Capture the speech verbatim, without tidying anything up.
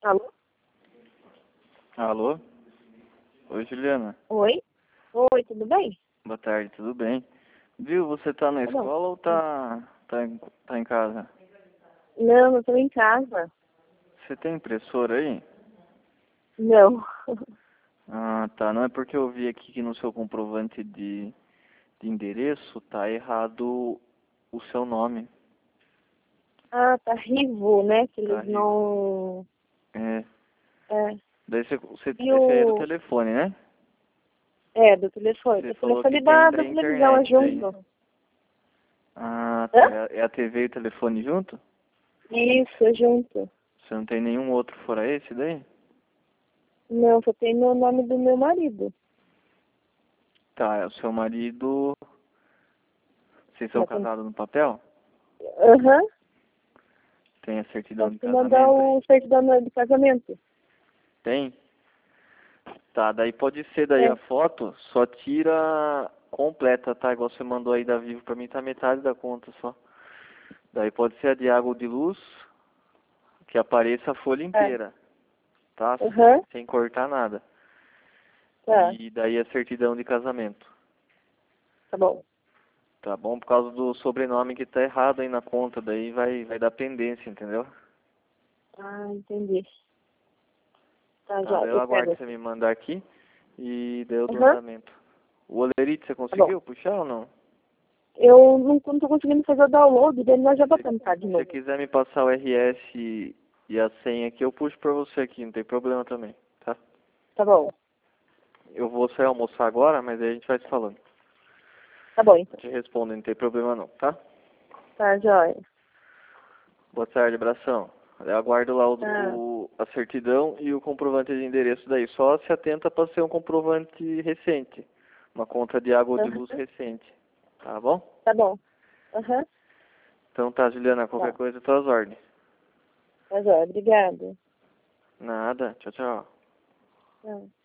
Alô? Alô? Oi, Juliana. Oi? Oi, tudo bem? Boa tarde, tudo bem? Viu, você tá na Tá bom. escola ou tá, tá, em, tá em casa? Não, eu tô em casa. Você tem impressora aí? Não. Ah, tá. Não é porque eu vi aqui que no seu comprovante de, de endereço tá errado o seu nome. Ah, tá Rivo, né? Que Tá, eles Rigo? não... É. É. Daí você, você, E esse aí é do o... telefone, né? É, do telefone. Você Do falou que telefone tem da, da da televisão é internet daí. junto. Ah, tá. Hã? É é a T V e o telefone junto? Isso, é junto. Você não tem nenhum outro fora esse daí? Não, só tem no nome do meu marido. Tá, é o seu marido. Vocês são Já tem... casados no papel? Aham. Tem a certidão Posso de te mandar casamento aí? o certidão de casamento? Tem? Tá, daí pode ser daí É. a foto, só tira completa, tá? Igual você mandou aí da Vivo pra mim, tá metade da conta só. Daí pode ser a de água ou de luz, que apareça a folha É. inteira, tá? Aham. Sem, sem cortar nada. Tá. E daí a certidão de casamento, Tá bom. tá bom? Por causa do sobrenome que tá errado aí na conta, daí vai, vai dar pendência, entendeu? Ah, entendi. Tá, Tá, já. daí eu Eu aguardo pego você aqui. me mandar aqui e daí eu dou Aham. andamento. O olerite você Tá bom. conseguiu puxar ou não? Eu não, não tô conseguindo fazer o download dele, nós já vou Se tentar de se você novo. quiser me passar o R S e, e a senha aqui, eu puxo pra você aqui, não tem problema também, tá? Tá bom. Eu vou sair almoçar agora, mas aí a gente vai se falando. Tá bom, Eu então. te respondo, não tem problema não, tá? Tá, joia. Boa tarde, abração. Eu aguardo lá o, Tá. o- a certidão e o comprovante de endereço daí. Só se atenta para ser um comprovante recente. Uma conta de água ou de luz Aham. recente. Tá bom? Tá bom. Aham. Então tá, Juliana, qualquer Tá. coisa, tuas ordens. Tá, joia. Obrigada. Nada, tchau, tchau. Tá.